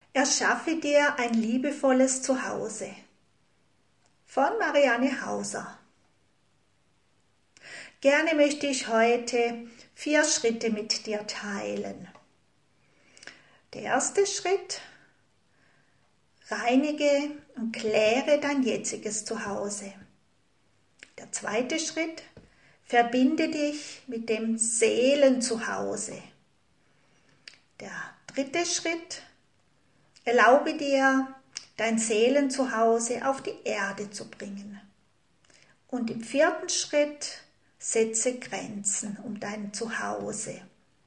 Erschaffe dir ein liebevolles Zuhause von Marianne Hauser. Gerne möchte ich heute 4 Schritte mit dir teilen. Der erste Schritt: reinige und kläre dein jetziges Zuhause. Der zweite Schritt: verbinde dich mit dem Seelenzuhause. Der dritte Schritt: erlaube dir, dein Seelenzuhause auf die Erde zu bringen. Und im 4. Schritt: setze Grenzen um dein Zuhause.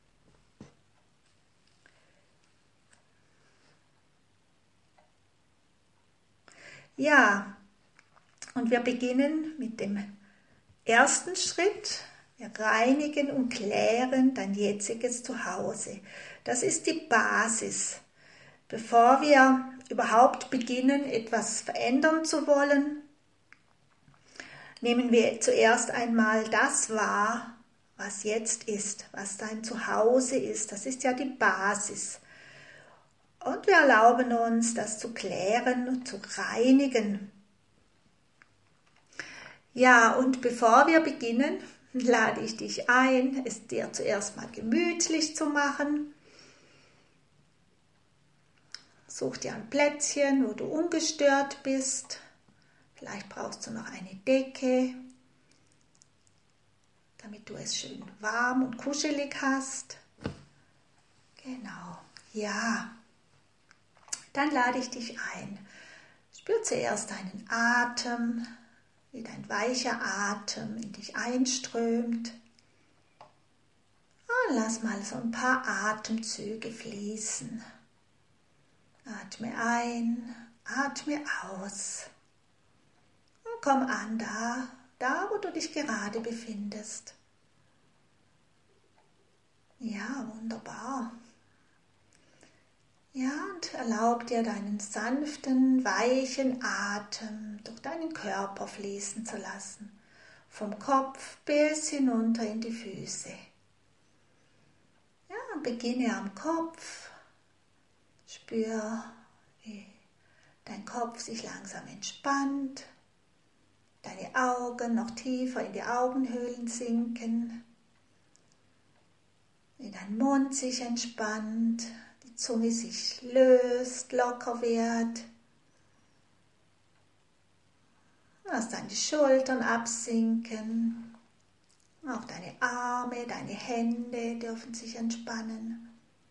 Ja, und wir beginnen mit dem ersten Schritt: reinigen und klären dein jetziges Zuhause. Das ist die Basis. Bevor wir überhaupt beginnen, etwas verändern zu wollen, nehmen wir zuerst einmal das wahr, was jetzt ist, was dein Zuhause ist. Das ist ja die Basis. Und wir erlauben uns, das zu klären und zu reinigen. Ja, und bevor wir beginnen, lade ich dich ein, es dir zuerst mal gemütlich zu machen. Such dir ein Plätzchen, wo du ungestört bist. Vielleicht brauchst du noch eine Decke, damit du es schön warm und kuschelig hast. Genau, ja. Dann lade ich dich ein. Spür zuerst deinen Atem, wie dein weicher Atem in dich einströmt. Und lass mal so ein paar Atemzüge fließen. Atme ein, atme aus. Und komm an da wo du dich gerade befindest. Ja, wunderbar. Ja, und erlaub dir, deinen sanften, weichen Atem durch deinen Körper fließen zu lassen. Vom Kopf bis hinunter in die Füße. Ja, beginne am Kopf. Spür, wie dein Kopf sich langsam entspannt. Deine Augen noch tiefer in die Augenhöhlen sinken. Wie dein Mund sich entspannt. Die Zunge sich löst, locker wird. Lass deine Schultern absinken. Auch deine Arme, deine Hände dürfen sich entspannen.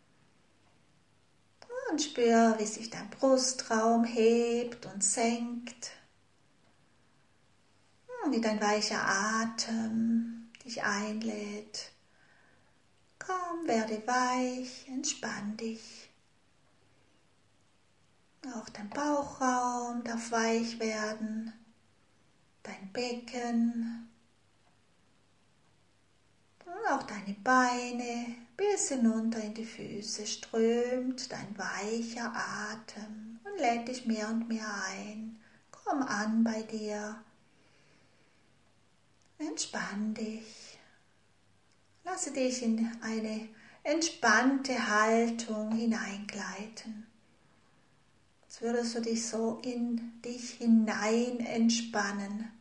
Und spür, wie sich dein Brustraum hebt und senkt. Und wie dein weicher Atem dich einlädt. Komm, werde weich, entspann dich. Auch dein Bauchraum darf weich werden, dein Becken und auch deine Beine bis hinunter in die Füße strömt dein weicher Atem und lädt dich mehr und mehr ein. Komm an bei dir, entspann dich. Lasse dich in eine entspannte Haltung hineingleiten. Als würdest du dich so in dich hinein entspannen.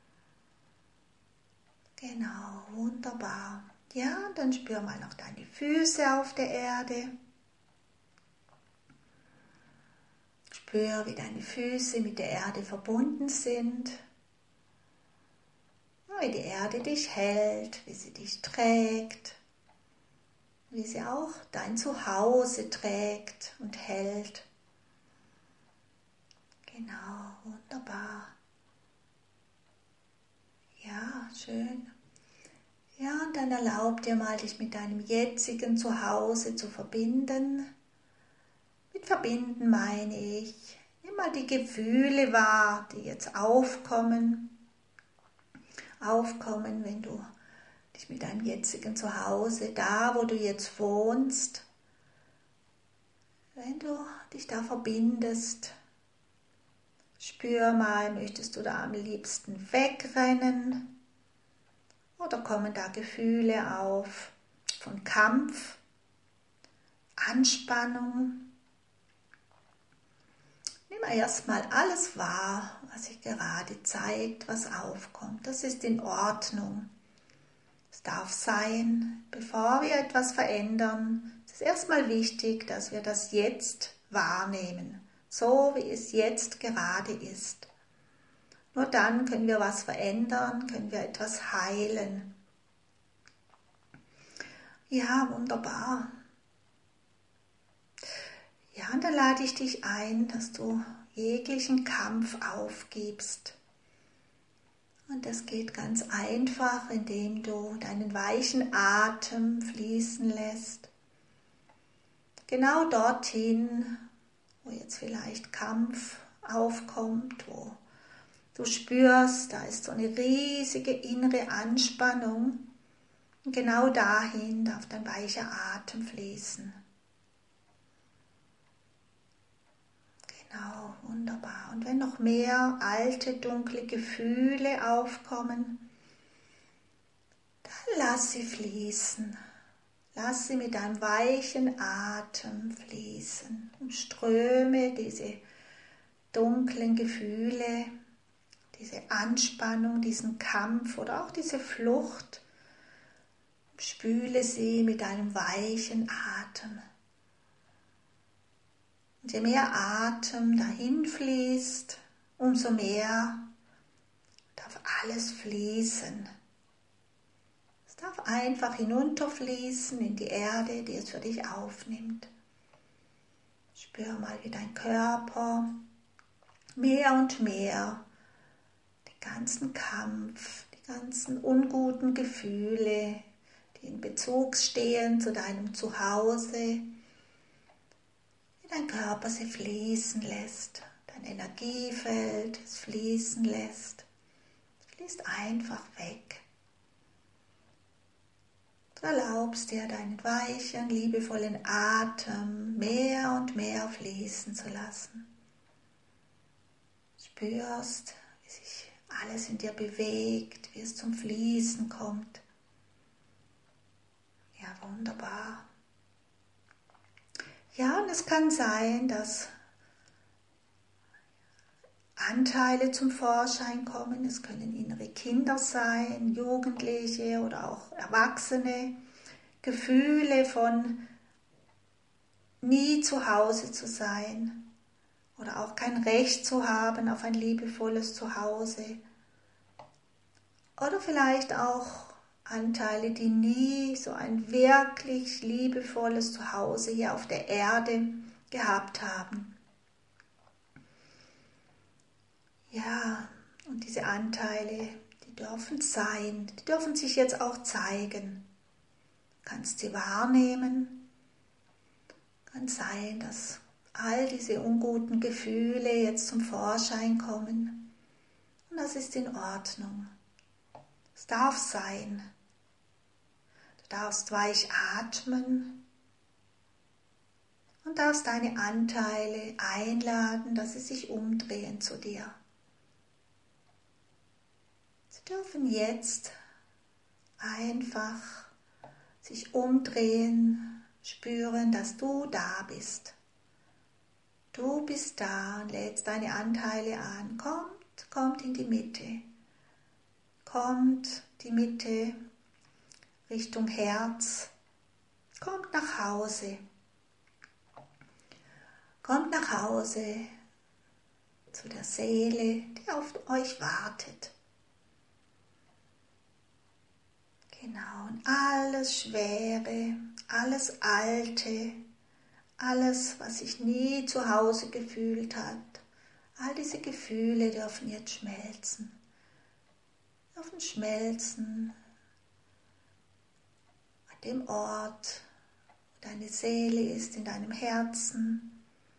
Genau, wunderbar. Ja, dann spür mal noch deine Füße auf der Erde. Spür, wie deine Füße mit der Erde verbunden sind. Wie die Erde dich hält, wie sie dich trägt, wie sie auch dein Zuhause trägt und hält. Genau, wunderbar. Ja, schön. Ja, und dann erlaub dir mal, dich mit deinem jetzigen Zuhause zu verbinden. Mit verbinden meine ich, nimm mal die Gefühle wahr, die jetzt aufkommen, wenn du dich mit deinem jetzigen Zuhause, da wo du jetzt wohnst, wenn du dich da verbindest, spür mal, möchtest du da am liebsten wegrennen oder kommen da Gefühle auf von Kampf, Anspannung? Nimm erstmal alles wahr, was sich gerade zeigt, was aufkommt. Das ist in Ordnung. Es darf sein, bevor wir etwas verändern. Es ist erstmal wichtig, dass wir das jetzt wahrnehmen, so wie es jetzt gerade ist. Nur dann können wir was verändern, können wir etwas heilen. Ja, wunderbar. Ja, und dann lade ich dich ein, dass du jeglichen Kampf aufgibst. Und das geht ganz einfach, indem du deinen weichen Atem fließen lässt. Genau dorthin, wo jetzt vielleicht Kampf aufkommt, wo du spürst, da ist so eine riesige innere Anspannung. Und genau dahin darf dein weicher Atem fließen. Genau, wunderbar. Und wenn noch mehr alte, dunkle Gefühle aufkommen, dann lass sie fließen. Lass sie mit einem weichen Atem fließen. Umströme diese dunklen Gefühle, diese Anspannung, diesen Kampf oder auch diese Flucht. Spüle sie mit einem weichen Atem. Und je mehr Atem dahin fließt, umso mehr darf alles fließen. Es darf einfach hinunterfließen in die Erde, die es für dich aufnimmt. Spür mal, wie dein Körper mehr und mehr den ganzen Kampf, die ganzen unguten Gefühle, die in Bezug stehen zu deinem Zuhause, wie dein Körper sie fließen lässt, dein Energiefeld es fließen lässt. Es fließt einfach weg. Du erlaubst dir, deinen weichen, liebevollen Atem mehr und mehr fließen zu lassen. Spürst, wie sich alles in dir bewegt, wie es zum Fließen kommt. Ja, wunderbar. Ja, und es kann sein, dass Anteile zum Vorschein kommen. Es können innere Kinder sein, Jugendliche oder auch Erwachsene. Gefühle von nie zu Hause zu sein oder auch kein Recht zu haben auf ein liebevolles Zuhause. Oder vielleicht auch Anteile, die nie so ein wirklich liebevolles Zuhause hier auf der Erde gehabt haben. Ja, und diese Anteile, die dürfen sein, die dürfen sich jetzt auch zeigen. Du kannst sie wahrnehmen. Kann sein, dass all diese unguten Gefühle jetzt zum Vorschein kommen. Und das ist in Ordnung. Es darf sein. Du darfst weich atmen und darfst deine Anteile einladen, dass sie sich umdrehen zu dir. Sie dürfen jetzt einfach sich umdrehen, spüren, dass du da bist. Du bist da und lädst deine Anteile an. Kommt in die Mitte. Kommt die Mitte Richtung Herz. Kommt nach Hause. Kommt nach Hause zu der Seele, die auf euch wartet. Genau, und alles Schwere, alles Alte, alles, was sich nie zu Hause gefühlt hat, all diese Gefühle dürfen jetzt schmelzen. Dürfen schmelzen an dem Ort, wo deine Seele ist, in deinem Herzen.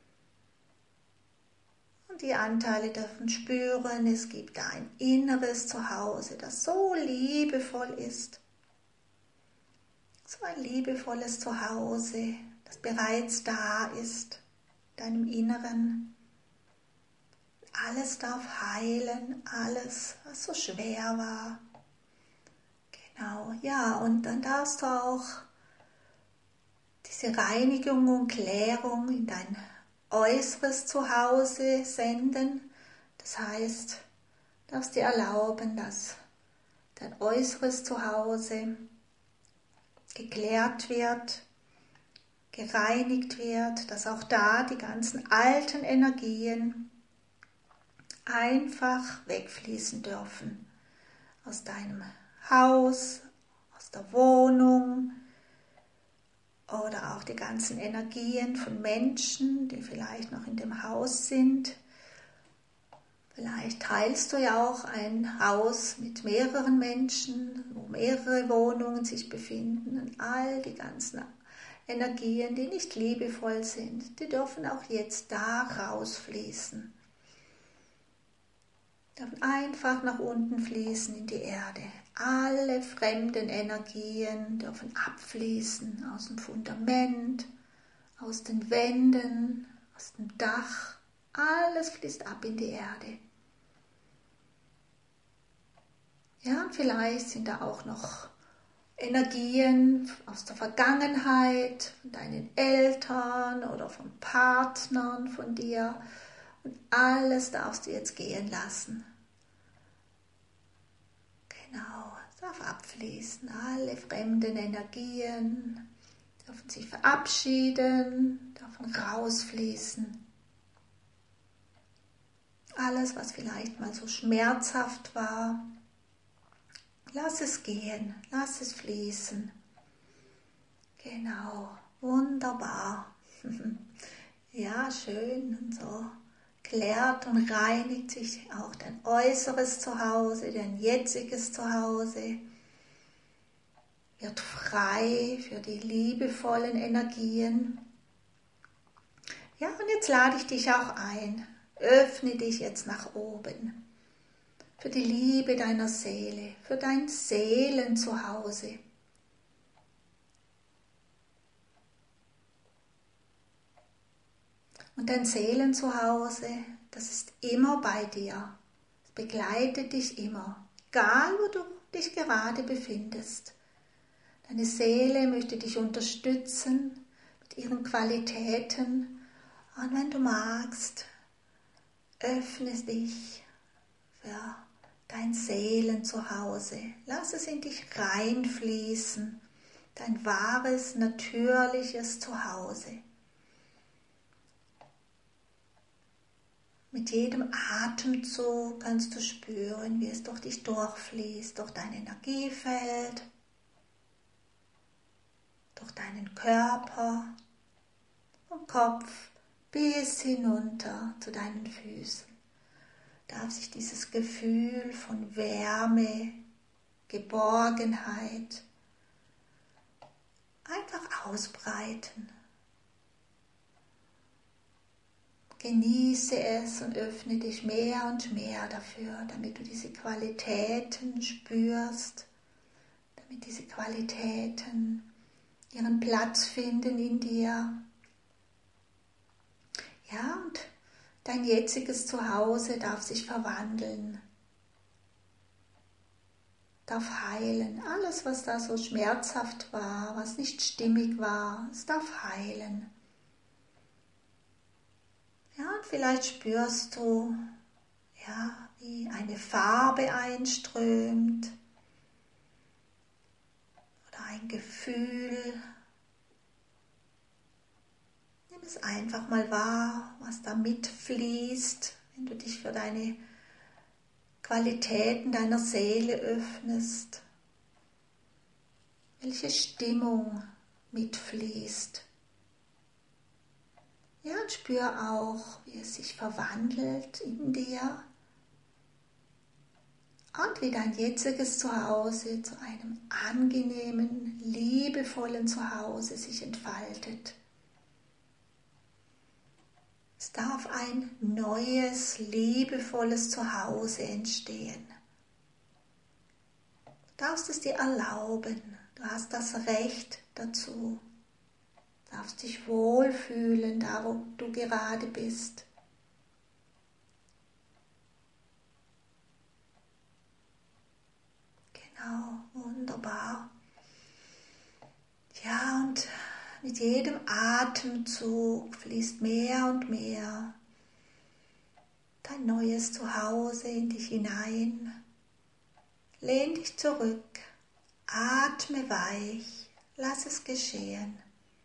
Und die Anteile dürfen spüren, es gibt da ein inneres Zuhause, das so liebevoll ist. So ein liebevolles Zuhause, das bereits da ist, in deinem Inneren. Alles darf heilen, alles, was so schwer war. Genau, ja, und dann darfst du auch diese Reinigung und Klärung in dein äußeres Zuhause senden. Das heißt, du darfst dir erlauben, dass dein äußeres Zuhause geklärt wird, gereinigt wird, dass auch da die ganzen alten Energien einfach wegfließen dürfen. Aus deinem Haus, aus der Wohnung oder auch die ganzen Energien von Menschen, die vielleicht noch in dem Haus sind. Vielleicht teilst du ja auch ein Haus mit mehreren Menschen, wo mehrere Wohnungen sich befinden und all die ganzen Energien, die nicht liebevoll sind, die dürfen auch jetzt da rausfließen. Dürfen einfach nach unten fließen in die Erde. Alle fremden Energien dürfen abfließen aus dem Fundament, aus den Wänden, aus dem Dach. Alles fließt ab in die Erde. Ja, und vielleicht sind da auch noch Energien aus der Vergangenheit, von deinen Eltern oder von Partnern von dir. Und alles darfst du jetzt gehen lassen. Genau, es darf abfließen. Alle fremden Energien dürfen sich verabschieden, dürfen rausfließen. Alles, was vielleicht mal so schmerzhaft war, lass es gehen, lass es fließen. Genau, wunderbar. Ja, schön und so klärt und reinigt sich auch dein äußeres Zuhause, dein jetziges Zuhause. Wird frei für die liebevollen Energien. Ja, und jetzt lade ich dich auch ein. Öffne dich jetzt nach oben. Für die Liebe deiner Seele, für dein Seelenzuhause. Und dein Seelenzuhause, das ist immer bei dir. Es begleitet dich immer, egal wo du dich gerade befindest. Deine Seele möchte dich unterstützen mit ihren Qualitäten. Und wenn du magst, öffne dich für dein Seelenzuhause. Lass es in dich reinfließen, dein wahres, natürliches Zuhause. Mit jedem Atemzug kannst du spüren, wie es durch dich durchfließt, durch dein Energiefeld, durch deinen Körper, vom Kopf bis hinunter zu deinen Füßen. Darf sich dieses Gefühl von Wärme, Geborgenheit einfach ausbreiten. Genieße es und öffne dich mehr und mehr dafür, damit du diese Qualitäten spürst, damit diese Qualitäten ihren Platz finden in dir. Ja, und dein jetziges Zuhause darf sich verwandeln, darf heilen. Alles, was da so schmerzhaft war, was nicht stimmig war, es darf heilen. Ja, und vielleicht spürst du, ja, wie eine Farbe einströmt oder ein Gefühl. Nimm es einfach mal wahr, was da mitfließt, wenn du dich für deine Qualitäten deiner Seele öffnest. Welche Stimmung mitfließt. Ja, und spür auch, wie es sich verwandelt in dir und wie dein jetziges Zuhause zu einem angenehmen, liebevollen Zuhause sich entfaltet. Es darf ein neues, liebevolles Zuhause entstehen. Du darfst es dir erlauben, du hast das Recht dazu. Du darfst dich wohlfühlen, da wo du gerade bist. Genau, wunderbar. Ja, und mit jedem Atemzug fließt mehr und mehr dein neues Zuhause in dich hinein. Lehn dich zurück, atme weich, lass es geschehen.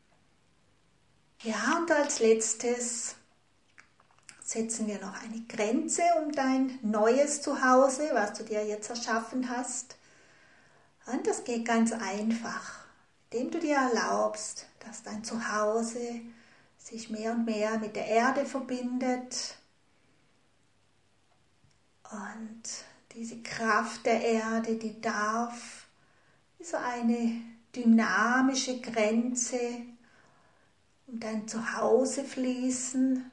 Ja, und als letztes setzen wir noch eine Grenze um dein neues Zuhause, was du dir jetzt erschaffen hast. Und das geht ganz einfach, indem du dir erlaubst, dass dein Zuhause sich mehr und mehr mit der Erde verbindet und diese Kraft der Erde, die darf wie so eine dynamische Grenze um dein Zuhause fließen.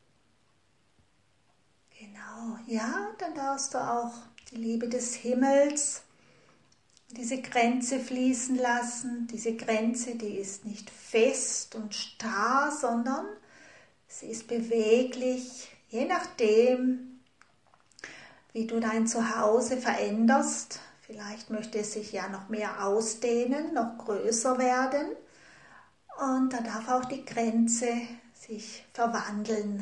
Genau, ja, dann darfst du auch die Liebe des Himmels diese Grenze fließen lassen. Diese Grenze, die ist nicht fest und starr, sondern sie ist beweglich, je nachdem, wie du dein Zuhause veränderst. Vielleicht möchte es sich ja noch mehr ausdehnen, noch größer werden. Und da darf auch die Grenze sich verwandeln.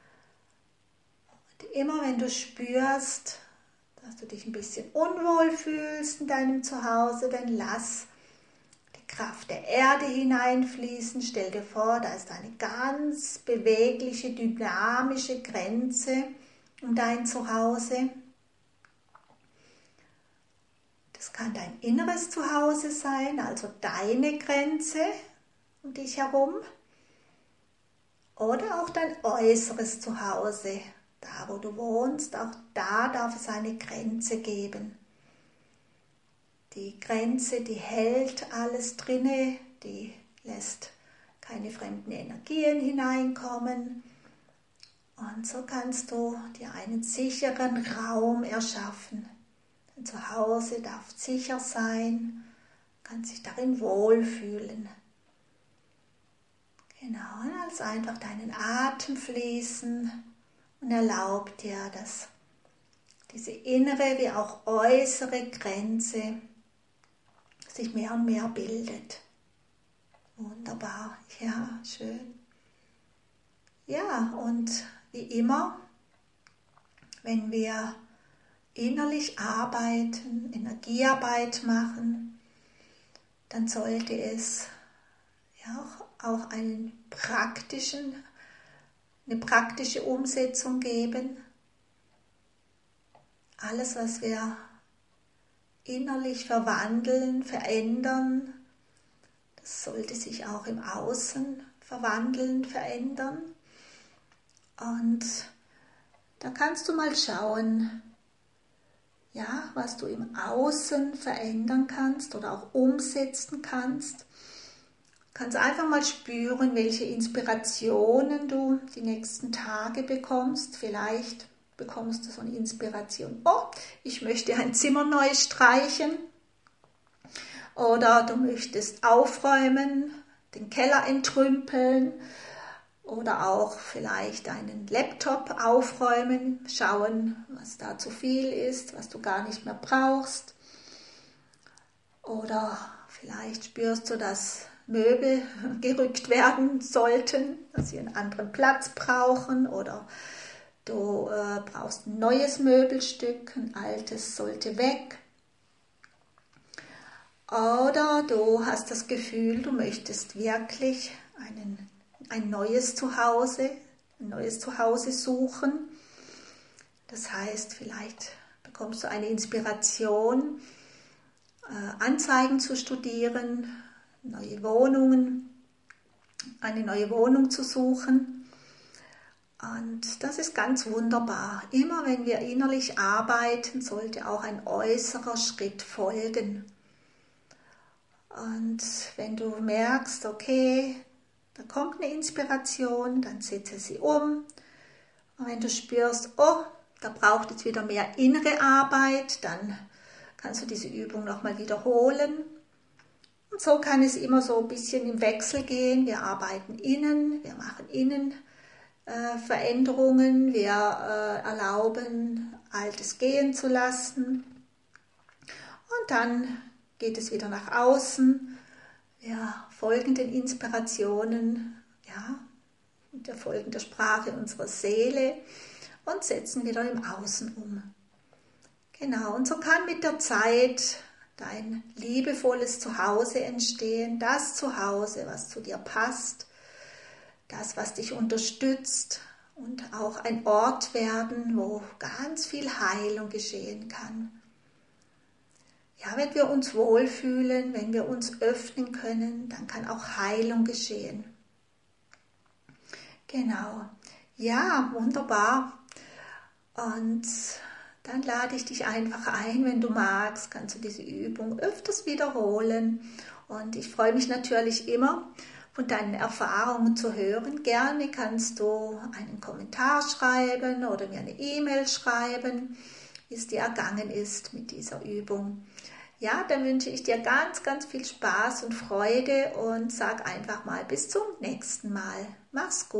Und immer wenn du spürst, dass du dich ein bisschen unwohl fühlst in deinem Zuhause, dann lass die Kraft der Erde hineinfließen. Stell dir vor, da ist eine ganz bewegliche, dynamische Grenze um dein Zuhause. Das kann dein inneres Zuhause sein, also deine Grenze um dich herum. Oder auch dein äußeres Zuhause, da wo du wohnst, auch da darf es eine Grenze geben. Die Grenze, die hält alles drinne, die lässt keine fremden Energien hineinkommen. Und so kannst du dir einen sicheren Raum erschaffen. Dein Zuhause darf sicher sein, kannst dich darin wohlfühlen. Genau, und lass einfach deinen Atem fließen und erlaub dir, dass diese innere wie auch äußere Grenze sich mehr und mehr bildet. Wunderbar, ja, schön. Ja, und wie immer, wenn wir innerlich arbeiten, Energiearbeit machen, dann sollte es ja auch eine praktische Umsetzung geben. Alles, was wir innerlich verwandeln, verändern, das sollte sich auch im Außen verwandeln, verändern. Und da kannst du mal schauen, ja, was du im Außen verändern kannst oder auch umsetzen kannst. Du kannst einfach mal spüren, welche Inspirationen du die nächsten Tage bekommst. Vielleicht bekommst du so eine Inspiration. Oh, ich möchte ein Zimmer neu streichen. Oder du möchtest aufräumen, den Keller entrümpeln. Oder auch vielleicht einen Laptop aufräumen, schauen, was da zu viel ist, was du gar nicht mehr brauchst. Oder vielleicht spürst du, dass Möbel gerückt werden sollten, dass sie einen anderen Platz brauchen. Oder du brauchst ein neues Möbelstück, ein altes sollte weg. Oder du hast das Gefühl, du möchtest wirklich ein neues Zuhause suchen. Das heißt, vielleicht bekommst du eine Inspiration, Anzeigen zu studieren, eine neue Wohnung zu suchen. Und das ist ganz wunderbar. Immer wenn wir innerlich arbeiten, sollte auch ein äußerer Schritt folgen. Und wenn du merkst, okay, da kommt eine Inspiration, dann setze sie um. Und wenn du spürst, oh, da braucht es wieder mehr innere Arbeit, dann kannst du diese Übung nochmal wiederholen. Und so kann es immer so ein bisschen im Wechsel gehen. Wir arbeiten innen, wir machen innen Veränderungen, wir erlauben, Altes gehen zu lassen. Und dann geht es wieder nach außen. ja, folgenden Inspirationen, ja, mit der folgenden Sprache unserer Seele und setzen wieder im Außen um. Genau, und so kann mit der Zeit dein liebevolles Zuhause entstehen, das Zuhause, was zu dir passt, das, was dich unterstützt und auch ein Ort werden, wo ganz viel Heilung geschehen kann. Ja, wenn wir uns wohlfühlen, wenn wir uns öffnen können, dann kann auch Heilung geschehen. Genau. Ja, wunderbar. Und dann lade ich dich einfach ein, wenn du magst, kannst du diese Übung öfters wiederholen. Und ich freue mich natürlich immer, von deinen Erfahrungen zu hören. Gerne kannst du einen Kommentar schreiben oder mir eine E-Mail schreiben, wie es dir ergangen ist mit dieser Übung. Ja, dann wünsche ich dir ganz, ganz viel Spaß und Freude und sag einfach mal bis zum nächsten Mal. Mach's gut.